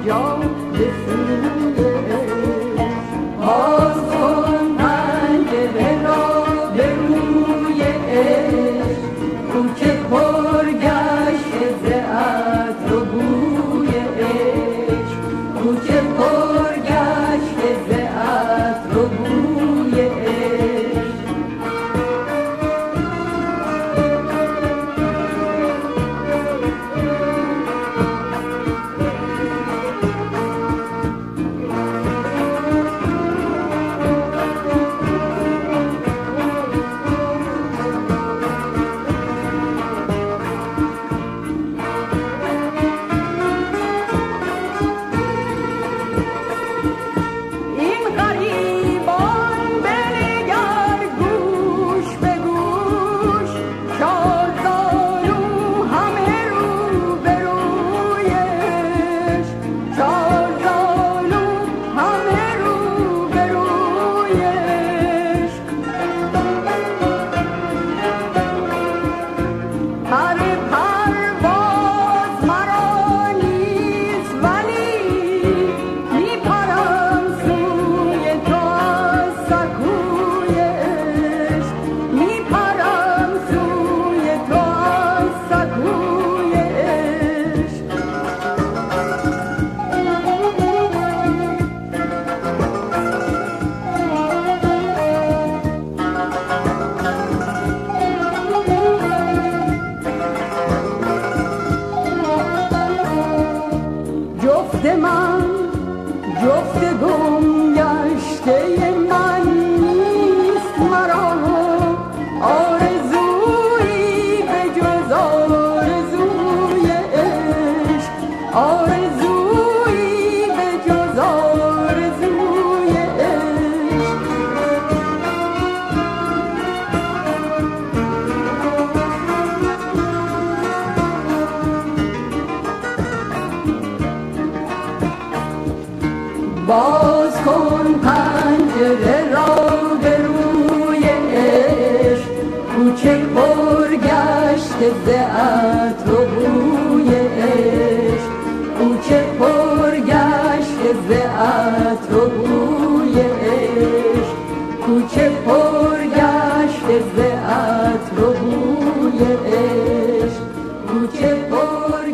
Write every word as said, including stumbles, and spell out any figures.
جا به سوی باز کن پنجره را به روی عشق کوچه پر گشته ز عطر و بوی عشق کوچه پر گشته ز عطر و بوی عشق جفت من جفت گم گشته من نیست مرا آرزویی به جز آرزوی عشق آرزویی به جز آرزوی عشق باز کن پنجره را به روی عشق کوچه پر گشته ز عطر و بوی عشق کوچه پر گشته ز عطر و بوی عشق کوچه پر گشته ز عطر و بوی عشق کوچه پر